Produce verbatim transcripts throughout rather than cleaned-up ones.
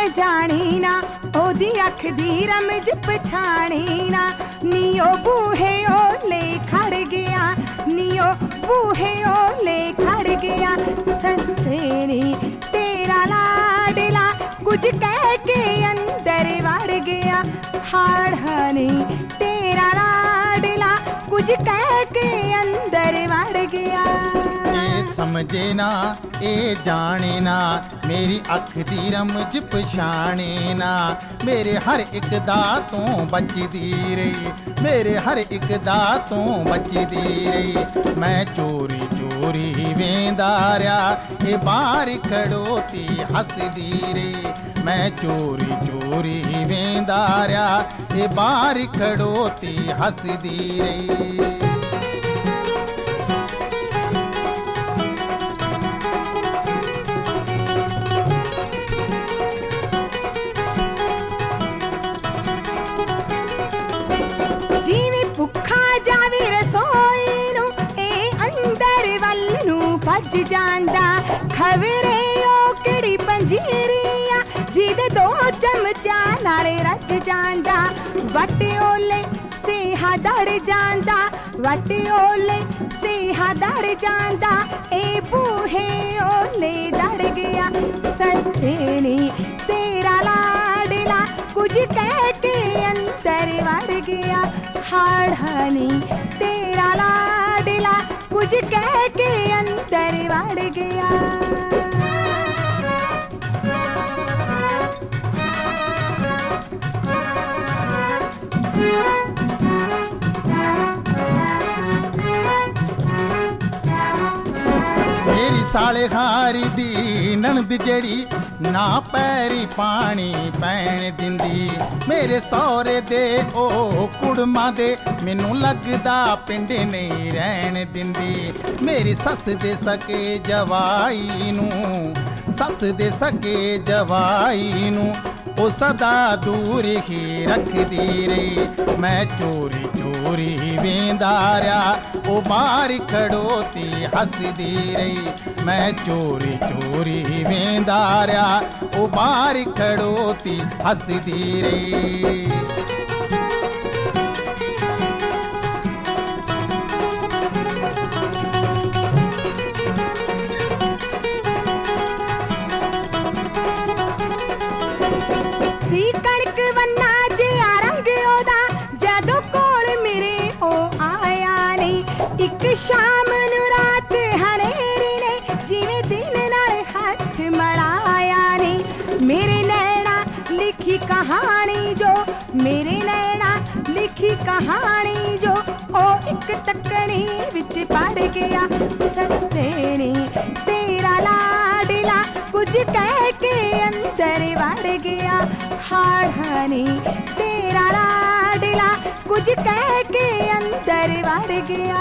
जानी ना ओदी अख दी रमज पछाणी ना। नियो बूहे ओले खड़ गया, नियो बूहे ओले खड़ गया। सस्से नी तेरा लाडला कुछ कह के अंदर वड़ गया। हाड़नी तेरा लाडला कुछ कह के अंदर वड़ गया। ए समझे ना ए जाने ना मेरी अख दी रमज पछाणे ना। मेरे हर एक दा तों बचदी रही, मेरे हर एक दा तों बचदी रही। मैं चोरी चोरी वेंदा रहा ए बाहर खड़ोती हसदी रही। मैं चोरी चोरी वेंदा रहा ए बाहर खड़ोती हसदी रही। भुखा जावे रसोई नू ए अंदर वल नू भज जांदा। खबरे ओ किहड़ी पंजीरिया जिहदे दो चमचा नाले रच जांदा। वट ओले सेहा दड़ जांदा, वट ओले सेहा दड़ जांदा। ए बूहे ओले दड़ गया। सस्से नी तेरा लाडला कुछ कह के अंदर वड़ गया। हाड़नी तेरा लाडला कुछ कह के अंदर वड़ गया। मेरी साले हारी दी ननद जड़ी ना पैरी पानी पैण दिंदी। मेरे सौरे दे ओ कुड़मा दे मैनू लगदा पिंड नहीं रहन दिंदी। मेरी सस दे सके जवाई नू, सस दे सके जवाई नू ओ सदा दूर ही रखदी रही। मैं चोरी चोरी वेंदा रहा ओ बाहर खड़ोती हसदी रही। मैं चोरी चोरी वेंदा रहा ओ बाहर खड़ोती हसदी रही। सी कणक वन्ना जिहा रंग ओदा जदों कोल मेरे ओ आया नहीं। एक शाम नू रात हनेरी ने जिवें दिन नाल हथ मलाया नहीं। मेरे नैना लिखी कहानी जो, मेरे नैना लिखी कहानी जो ओ एक तकनी विच पड़ गया। सस्से नी तेरा लाडला कुछ कह के अंदर वड़ गया। हाड़नी तेरा लाडला कुछ कह के अंदर वड़ गया।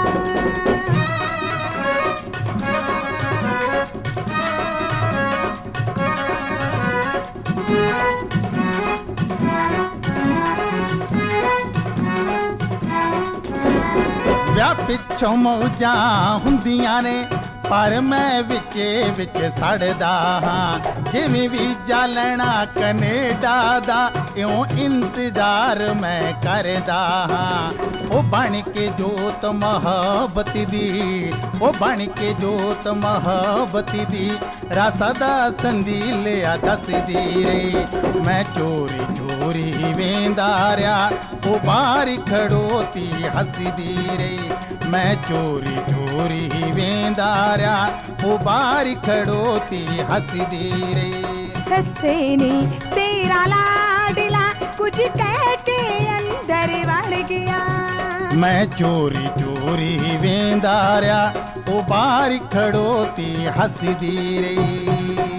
ਵਿਆਹ ਪਿੱਛੋਂ ਮੌਜਾਂ ਹੁੰਦੀਆਂ ਨੇ ਪਰ ਮੈਂ ਵਿੱਚੇ ਵਿੱਚ ਸੜਦਾ ਹਾਂ। ਜਿਵੇਂ ਵੀ ਜਾਲਣਾ ਕੈਨੇਡਾ ਦਾ ਇਉਂ ਇੰਤਜ਼ਾਰ ਮੈਂ ਕਰਦਾ ਹਾਂ। ਉਹ ਬਣ ਕੇ ਜੋਤ ਮੁਹੱਬਤ ਦੀ, ਉਹ ਬਣ ਕੇ ਜੋਤ ਮੁਹੱਬਤ ਦੀ ਰਸਦਾ ਸੰਦੀਲਿਆ ਦੱਸਦੀ ਰਹੀ। ਮੈਂ ਚੋਰੀ ਚੋਰੀ ਵੇਂਦਾ ਰਿਹਾ ਉਹ ਬਾਹਰ ਖੜੋਤੀ ਹੱਸਦੀ ਰਹੀ। मैं चोरी चोरी वेंदा रहा वो बाहर खड़ोती हंसदी रही। सस्से नी तेरा लाडला कुछ कह के अंदर वड़ गया। मैं चोरी चोरी वेंदा रहा वो बाहर खड़ोती हंसदी रही।